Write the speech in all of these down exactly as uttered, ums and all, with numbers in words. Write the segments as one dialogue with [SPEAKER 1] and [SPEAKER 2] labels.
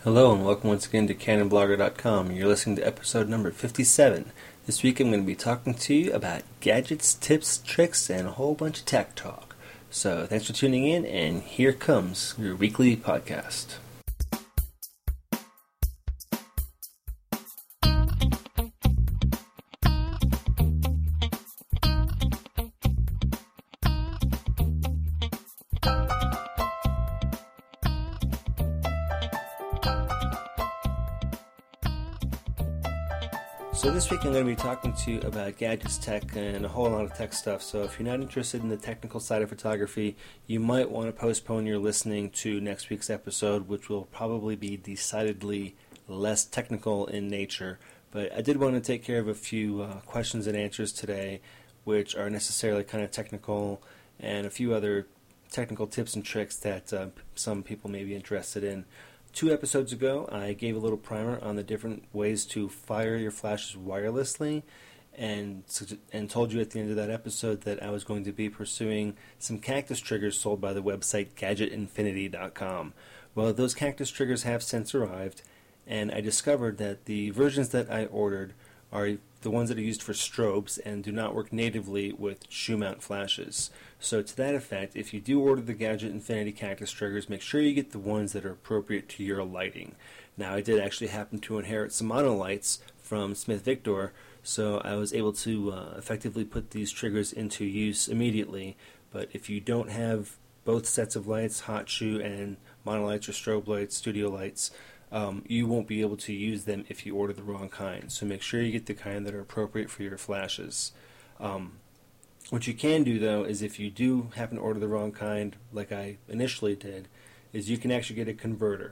[SPEAKER 1] Hello and welcome once again to Canon Blogger dot com. You're listening to episode number fifty-seven. This week I'm going to be talking to you about gadgets, tips, tricks, and a whole bunch of tech talk. So thanks for tuning in, and here comes your weekly podcast. So this week I'm going to be talking to you about gadgets, tech, and a whole lot of tech stuff. So if you're not interested in the technical side of photography, you might want to postpone your listening to next week's episode, which will probably be decidedly less technical in nature. But I did want to take care of a few uh, questions and answers today, which are necessarily kind of technical, and a few other technical tips and tricks that uh, some people may be interested in. Two episodes ago, I gave a little primer on the different ways to fire your flashes wirelessly, and and told you at the end of that episode that I was going to be pursuing some cactus triggers sold by the website gadget infinity dot com. Well, those cactus triggers have since arrived, and I discovered that the versions that I ordered are the ones that are used for strobes and do not work natively with shoe mount flashes. So to that effect, if you do order the Gadget Infinity cactus triggers, make sure you get the ones that are appropriate to your lighting. Now, I did actually happen to inherit some monolights from Smith Victor, so I was able to uh, effectively put these triggers into use immediately. But if you don't have both sets of lights, hot shoe and monolights or strobe lights, studio lights, Um, you won't be able to use them if you order the wrong kind. So make sure you get the kind that are appropriate for your flashes. Um, what you can do, though, is if you do happen to order the wrong kind, like I initially did, is you can actually get a converter.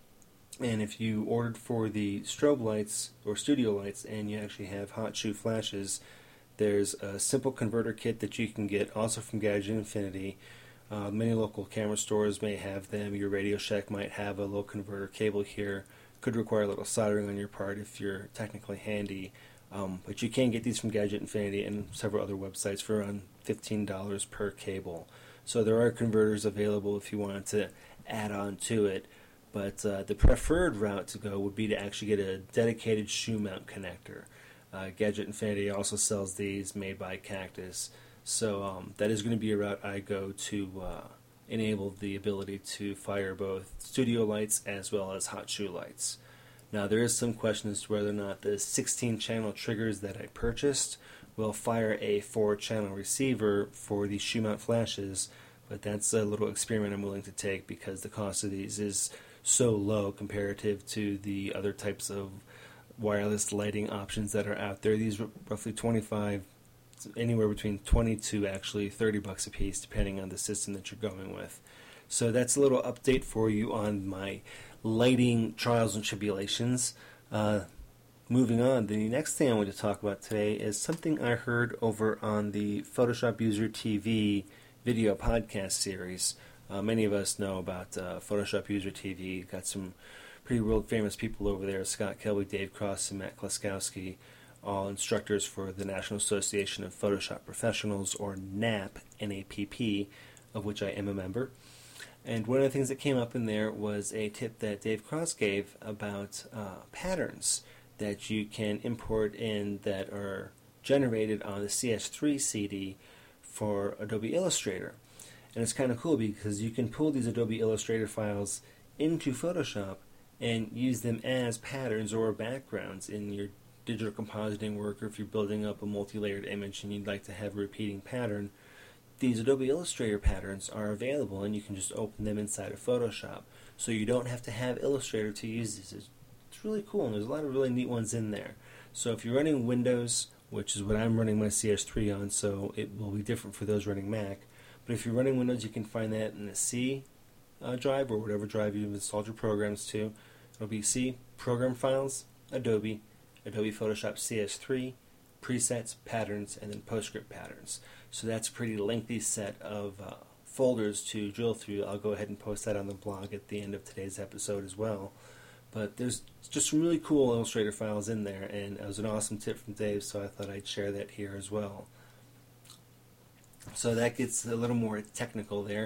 [SPEAKER 1] And if you ordered for the strobe lights or studio lights and you actually have hot shoe flashes, there's a simple converter kit that you can get also from Gadget Infinity. Uh, many local camera stores may have them. Your Radio Shack might have a little converter cable here. Could require a little soldering on your part if you're technically handy. Um, but you can get these from Gadget Infinity and several other websites for around fifteen dollars per cable. So there are converters available if you wanted to add on to it. But uh, the preferred route to go would be to actually get a dedicated shoe mount connector. Uh, Gadget Infinity also sells these made by Cactus. So um, that is going to be a route I go to uh, enable the ability to fire both studio lights as well as hot shoe lights. Now there is some question as to whether or not the sixteen channel triggers that I purchased will fire a four channel receiver for the shoe mount flashes, but that's a little experiment I'm willing to take because the cost of these is so low comparative to the other types of wireless lighting options that are out there. These are roughly twenty-five anywhere between twenty to actually thirty bucks a piece, depending on the system that you're going with. So that's a little update for you on my lighting trials and tribulations. Uh, moving on, the next thing I want to talk about today is something I heard over on the Photoshop User T V video podcast series. Uh, many of us know about uh, Photoshop User T V. Got some pretty world famous people over there: Scott Kelby, Dave Cross, and Matt Klaskowski, all instructors for the National Association of Photoshop Professionals, or N A P, N A P P, of which I am a member. And one of the things that came up in there was a tip that Dave Cross gave about uh, patterns that you can import in that are generated on the C S three C D for Adobe Illustrator. And it's kind of cool because you can pull these Adobe Illustrator files into Photoshop and use them as patterns or backgrounds in your digital compositing work, or if you're building up a multi-layered image and you'd like to have a repeating pattern. These Adobe Illustrator patterns are available and you can just open them inside of Photoshop. So you don't have to have Illustrator to use these. It's really cool, and there's a lot of really neat ones in there. So if you're running Windows, which is what I'm running my C S three on, so it will be different for those running Mac, but if you're running Windows, you can find that in the C uh, drive or whatever drive you've installed your programs to. It'll be C, Program Files, Adobe, Adobe Photoshop C S three, Presets, Patterns, and then PostScript Patterns. So that's a pretty lengthy set of uh, folders to drill through. I'll go ahead and post that on the blog at the end of today's episode as well. But there's just some really cool Illustrator files in there, and it was an awesome tip from Dave, so I thought I'd share that here as well. So that gets a little more technical there.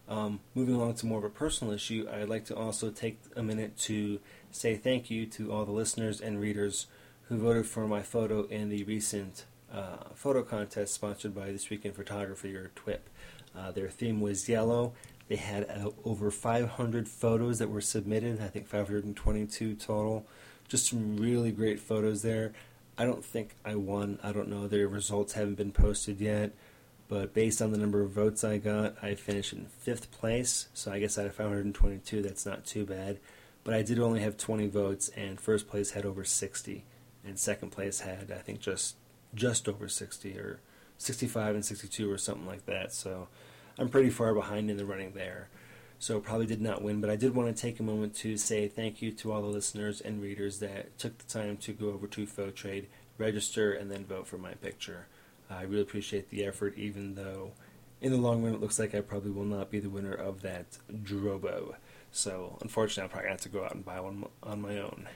[SPEAKER 1] Um, moving along to more of a personal issue, I'd like to also take a minute to say thank you to all the listeners and readers who voted for my photo in the recent uh, photo contest sponsored by This Week in Photography, or T W I P. Uh, their theme was yellow. They had uh, over five hundred photos that were submitted, I think five hundred twenty-two total. Just some really great photos there. I don't think I won. I don't know. Their results haven't been posted yet. But based on the number of votes I got, I finished in fifth place. So I guess out of five hundred twenty-two, that's not too bad. But I did only have twenty votes, and first place had over sixty. And second place had, I think, just just over sixty, or sixty-five and sixty-two or something like that. So I'm pretty far behind in the running there. So probably did not win, but I did want to take a moment to say thank you to all the listeners and readers that took the time to go over to PhoTrade, register, and then vote for my picture. I really appreciate the effort, even though in the long run it looks like I probably will not be the winner of that Drobo. So unfortunately I'll probably have to go out and buy one on my own.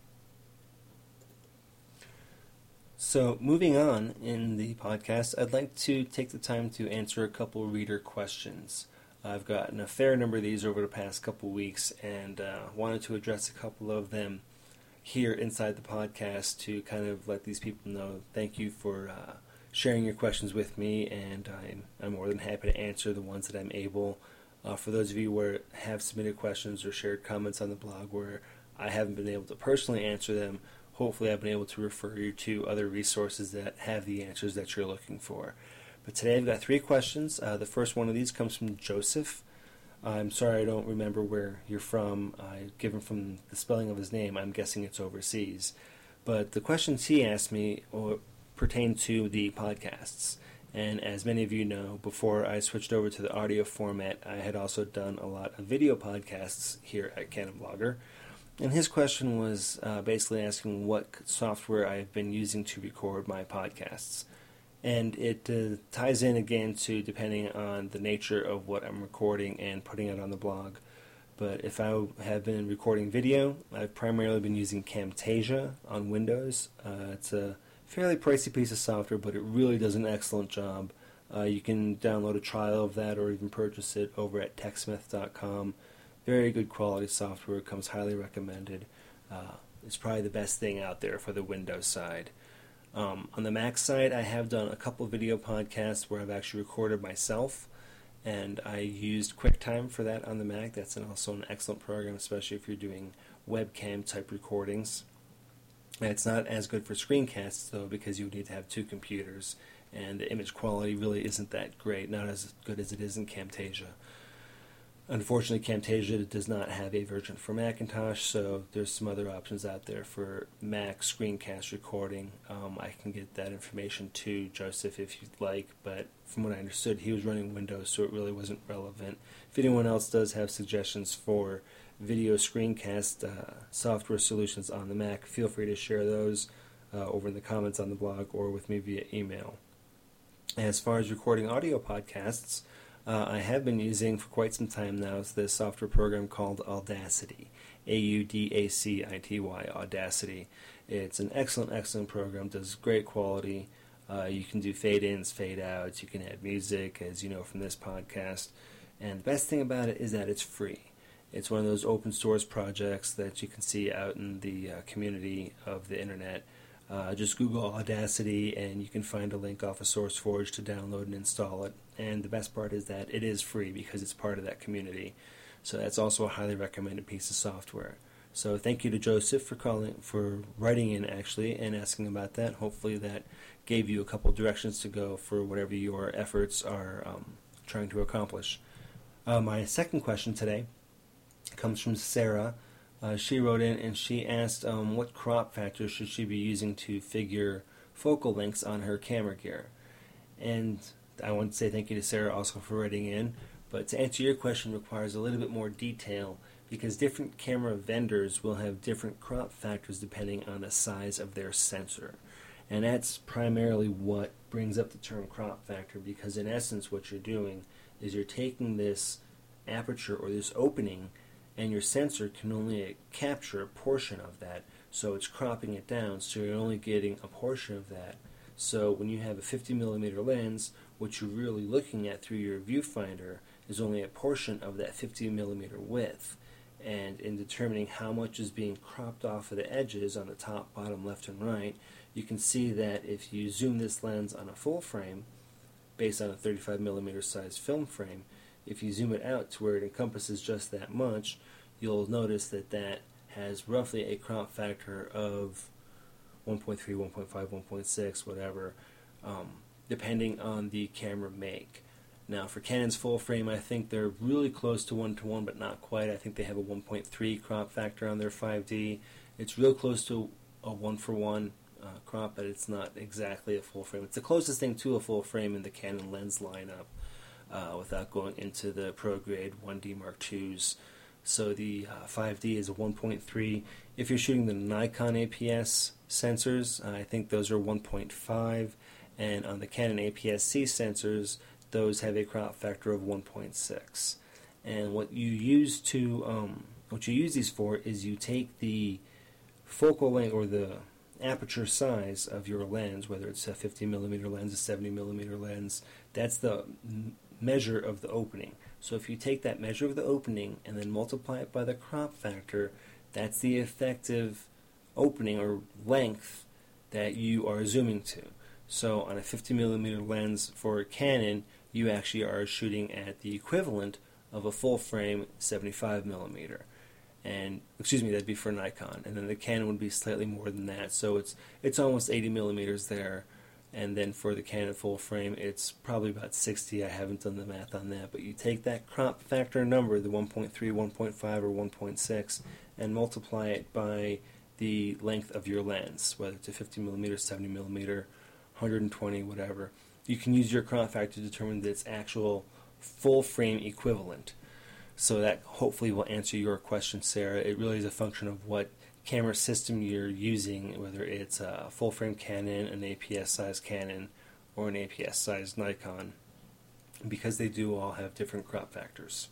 [SPEAKER 1] So moving on in the podcast, I'd like to take the time to answer a couple reader questions. I've gotten a fair number of these over the past couple weeks, and uh, wanted to address a couple of them here inside the podcast to kind of let these people know thank you for uh, sharing your questions with me, and I'm, I'm more than happy to answer the ones that I'm able. Uh, for those of you who have submitted questions or shared comments on the blog where I haven't been able to personally answer them, hopefully I've been able to refer you to other resources that have the answers that you're looking for. But today I've got three questions. Uh, the first one of these comes from Joseph. I'm sorry I don't remember where you're from. Uh, given from the spelling of his name, I'm guessing it's overseas. But the questions he asked me or, pertain to the podcasts. And as many of you know, before I switched over to the audio format, I had also done a lot of video podcasts here at Canon Blogger. And his question was uh, basically asking what software I've been using to record my podcasts. And it uh, ties in again to depending on the nature of what I'm recording and putting it on the blog. But if I have been recording video, I've primarily been using Camtasia on Windows. Uh, it's a fairly pricey piece of software, but it really does an excellent job. Uh, you can download a trial of that or even purchase it over at techsmith dot com. Very good quality software. It comes highly recommended. Uh, it's probably the best thing out there for the Windows side. Um, on the Mac side, I have done a couple video podcasts where I've actually recorded myself, and I used QuickTime for that on the Mac. That's an, also an excellent program, especially if you're doing webcam type recordings. And it's not as good for screencasts, though, because you would need to have two computers, and the image quality really isn't that great, not as good as it is in Camtasia. Unfortunately, Camtasia does not have a version for Macintosh, so there's some other options out there for Mac screencast recording. Um, I can get that information to Joseph if you'd like, but from what I understood, he was running Windows, so it really wasn't relevant. If anyone else does have suggestions for video screencast uh, software solutions on the Mac, feel free to share those uh, over in the comments on the blog or with me via email. As far as recording audio podcasts, Uh, I have been using for quite some time now this software program called Audacity, A U D A C I T Y, Audacity. It's an excellent, excellent program, does great quality. Uh, you can do fade-ins, fade-outs, you can add music, as you know from this podcast. And the best thing about it is that it's free. It's one of those open source projects that you can see out in the uh, community of the internet. Uh, just Google Audacity and you can find a link off of SourceForge to download and install it. And the best part is that it is free because it's part of that community. So that's also a highly recommended piece of software. So thank you to Joseph for calling, for writing in actually and asking about that. Hopefully that gave you a couple directions to go for whatever your efforts are um, trying to accomplish. Uh, my second question today comes from Sarah. Uh, she wrote in and she asked um, what crop factor should she be using to figure focal lengths on her camera gear. And I want to say thank you to Sarah also for writing in, but to answer your question requires a little bit more detail because different camera vendors will have different crop factors depending on the size of their sensor. And that's primarily what brings up the term crop factor, because in essence what you're doing is you're taking this aperture or this opening and your sensor can only capture a portion of that, so it's cropping it down, so you're only getting a portion of that. So when you have a fifty millimeter lens, what you're really looking at through your viewfinder is only a portion of that fifty millimeter width. And in determining how much is being cropped off of the edges on the top, bottom, left, and right, you can see that if you zoom this lens on a full frame, based on a thirty-five millimeter size film frame, if you zoom it out to where it encompasses just that much, you'll notice that that has roughly a crop factor of one point three, one point five, one point six, whatever, um, depending on the camera make. Now, for Canon's full frame, I think they're really close to one to one, but not quite. I think they have a one point three crop factor on their five D. It's real close to a one for one uh, crop, but it's not exactly a full frame. It's the closest thing to a full frame in the Canon lens lineup, uh, without going into the Pro Grade one D Mark twos. So the uh, five D is a one point three. If you're shooting the Nikon A P S sensors, uh, I think those are one point five. And on the Canon A P S C sensors, those have a crop factor of one point six. And what you use to um, what you use these for is you take the focal length or the aperture size of your lens, whether it's a fifty millimeter lens, a seventy millimeter lens. That's the measure of the opening. So if you take that measure of the opening and then multiply it by the crop factor, that's the effective opening or length that you are zooming to. So on a fifty millimeter lens for Canon, you actually are shooting at the equivalent of a full frame seventy-five millimeter. And excuse me, that'd be for Nikon. And then the Canon would be slightly more than that. So it's it's almost eighty millimeters there. And then for the Canon full frame, it's probably about sixty. I haven't done the math on that. But you take that crop factor number, the one point three, one point five, or one point six, and multiply it by the length of your lens, whether it's a fifty millimeter, seventy millimeter, one hundred twenty, whatever. You can use your crop factor to determine its actual full frame equivalent. So that hopefully will answer your question, Sarah. It really is a function of what camera system you're using, whether it's a full frame Canon, an A P S size Canon, or an A P S size Nikon, because they do all have different crop factors.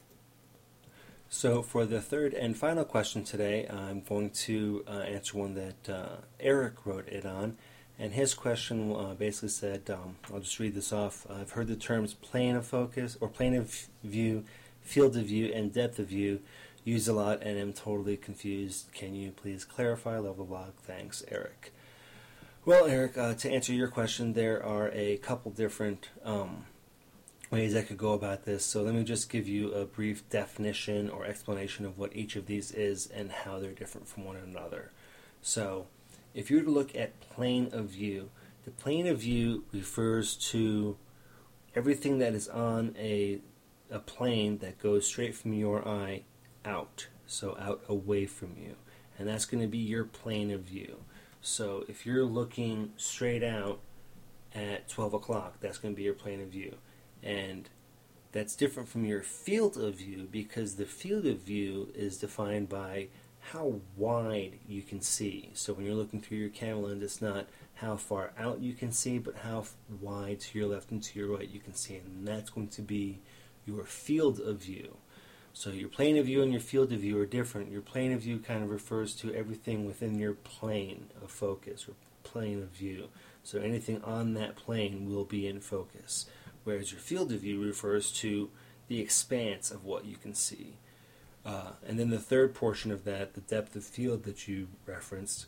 [SPEAKER 1] So for the third and final question today, I'm going to uh, answer one that uh, Eric wrote it on. And his question uh, basically said, um, I'll just read this off. I've heard the terms plane of focus, or plane of view, field of view, and depth of view used a lot, and am totally confused. Can you please clarify? Love the blog. Thanks, Eric. Well, Eric, uh, to answer your question, there are a couple different um, ways I could go about this. So let me just give you a brief definition or explanation of what each of these is and how they're different from one another. So if you were to look at plane of view, the plane of view refers to everything that is on a a plane that goes straight from your eye out, so out away from you. And that's going to be your plane of view. So if you're looking straight out at twelve o'clock, that's going to be your plane of view. And that's different from your field of view, because the field of view is defined by how wide you can see. So when you're looking through your camera lens, it's not how far out you can see, but how wide to your left and to your right you can see. And that's going to be your field of view. So your plane of view and your field of view are different. Your plane of view kind of refers to everything within your plane of focus, or plane of view. So anything on that plane will be in focus. Whereas your field of view refers to the expanse of what you can see. Uh, and then the third portion of that, the depth of field that you referenced,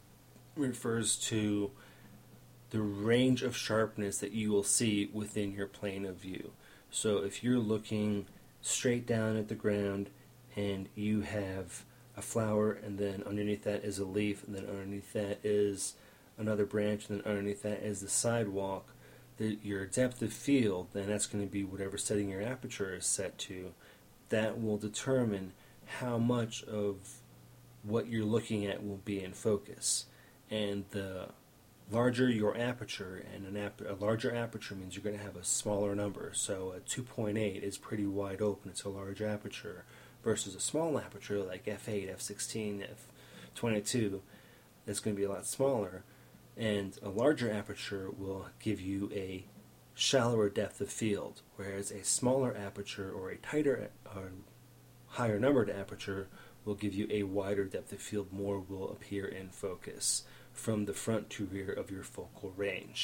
[SPEAKER 1] refers to the range of sharpness that you will see within your plane of view. So if you're looking straight down at the ground and you have a flower, and then underneath that is a leaf, and then underneath that is another branch, and then underneath that is the sidewalk, the, your depth of field, then that's going to be whatever setting your aperture is set to. That will determine how much of what you're looking at will be in focus. And the larger your aperture, and an ap- a larger aperture means you're going to have a smaller number. So a two point eight is pretty wide open. It's a large aperture, versus a small aperture like f eight, f sixteen, f twenty-two. That's going to be a lot smaller. And a larger aperture will give you a shallower depth of field, whereas a smaller aperture or a tighter or higher numbered aperture will give you a wider depth of field. More will appear in focus from the front to rear of your focal range.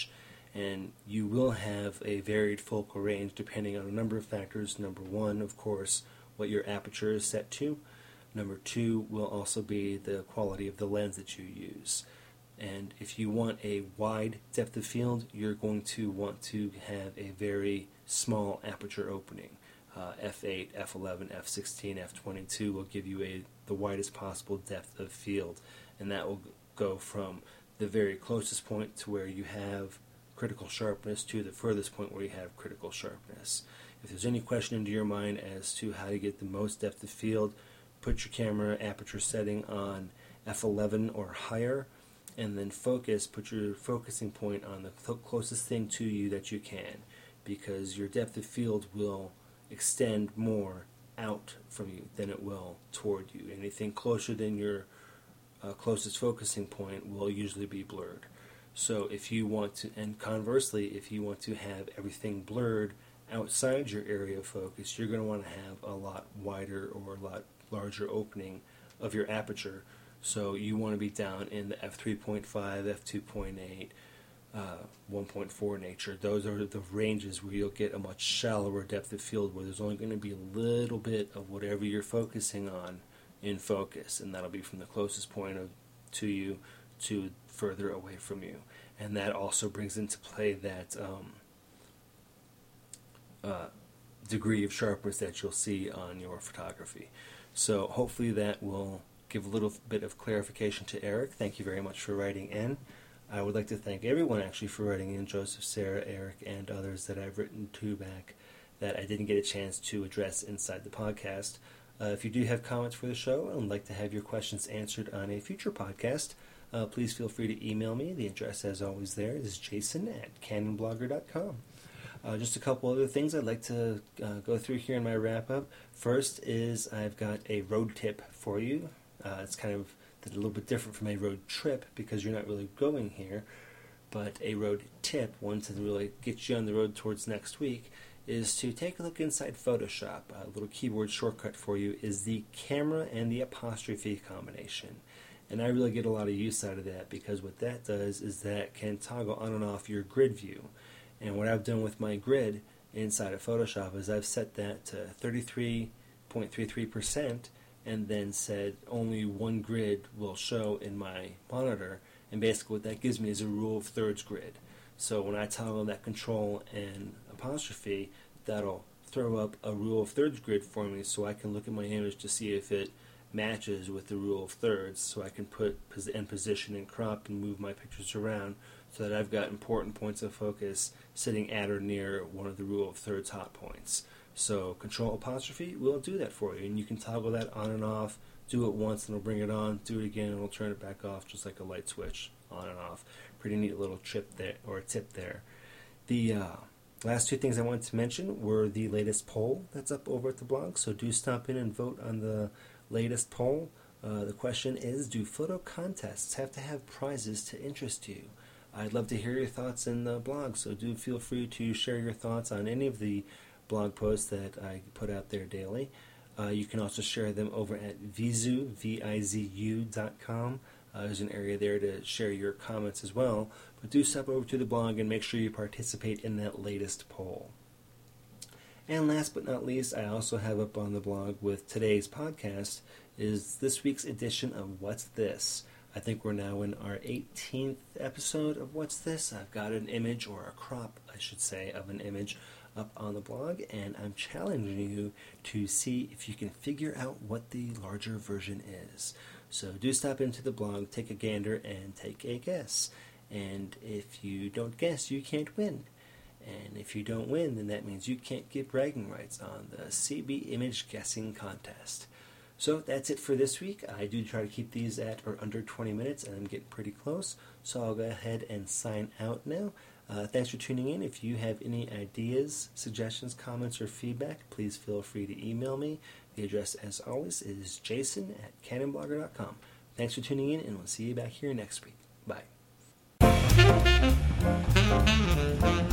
[SPEAKER 1] And you will have a varied focal range depending on a number of factors. Number one, of course, what your aperture is set to. Number two will also be the quality of the lens that you use. And if you want a wide depth of field, you're going to want to have a very small aperture opening. Uh, f eight, f eleven, f sixteen, f twenty-two will give you a the widest possible depth of field. And that will go from the very closest point to where you have critical sharpness to the furthest point where you have critical sharpness. If there's any question into your mind as to how to get the most depth of field, put your camera aperture setting on f eleven or higher, and then focus, put your focusing point on the th- closest thing to you that you can, because your depth of field will extend more out from you than it will toward you. Anything closer than your uh, closest focusing point will usually be blurred. So if you want to, and conversely, if you want to have everything blurred outside your area of focus, you're going to want to have a lot wider or a lot larger opening of your aperture. So you want to be down in the f three point five, f two point eight, uh, one point four nature. Those are the ranges where you'll get a much shallower depth of field, where there's only going to be a little bit of whatever you're focusing on in focus, and that'll be from the closest point of, to you to further away from you. And that also brings into play that um, uh, degree of sharpness that you'll see on your photography. So hopefully that will give a little bit of clarification to Eric. Thank you very much for writing in. I would like to thank everyone actually for writing in, Joseph, Sarah, Eric, and others that I've written to back that I didn't get a chance to address inside the podcast. Uh, if you do have comments for the show and would like to have your questions answered on a future podcast, uh, please feel free to email me. The address, as always, there is jason at canon blogger dot com. Uh, just a couple other things I'd like to uh, go through here in my wrap-up. First is I've got a road tip for you. Uh, it's kind of a little bit different from a road trip because you're not really going here, but a road tip, one to really get you on the road towards next week, is to take a look inside Photoshop. A little keyboard shortcut for you is the camera and the apostrophe combination. And I really get a lot of use out of that because what that does is that can toggle on and off your grid view. And what I've done with my grid inside of Photoshop is I've set that to thirty-three point three three percent and then said only one grid will show in my monitor. And basically what that gives me is a rule of thirds grid. So when I toggle that control and apostrophe, that'll throw up a rule of thirds grid for me so I can look at my image to see if it matches with the rule of thirds, so I can put and position and crop and move my pictures around so that I've got important points of focus sitting at or near one of the rule of thirds hot points. So control apostrophe will do that for you, and you can toggle that on and off. Do it once and it'll bring it on, do it again and it'll turn it back off, just like a light switch, on and off. Pretty neat little chip there, or a tip there. The uh, last two things I wanted to mention were the latest poll that's up over at the blog, so do stop in and vote on the latest poll. Uh, the question is, do photo contests have to have prizes to interest you? I'd love to hear your thoughts in the blog, so do feel free to share your thoughts on any of the blog posts that I put out there daily. Uh, you can also share them over at Vizu, V I Z U dot com. Uh, there's an area there to share your comments as well. But do step over to the blog and make sure you participate in that latest poll. And last but not least, I also have up on the blog with today's podcast is this week's edition of What's This? I think we're now in our eighteenth episode of What's This? I've got an image, or a crop, I should say, of an image up on the blog, and I'm challenging you to see if you can figure out what the larger version is. So do stop into the blog, take a gander, and take a guess. And if you don't guess, you can't win. And if you don't win, then that means you can't get bragging rights on the C B Image Guessing Contest. So that's it for this week. I do try to keep these at or under twenty minutes, and I'm getting pretty close. So I'll go ahead and sign out now. Uh, thanks for tuning in. If you have any ideas, suggestions, comments, or feedback, please feel free to email me. The address, as always, is jason at canon blogger dot com. Thanks for tuning in, and we'll see you back here next week. Bye.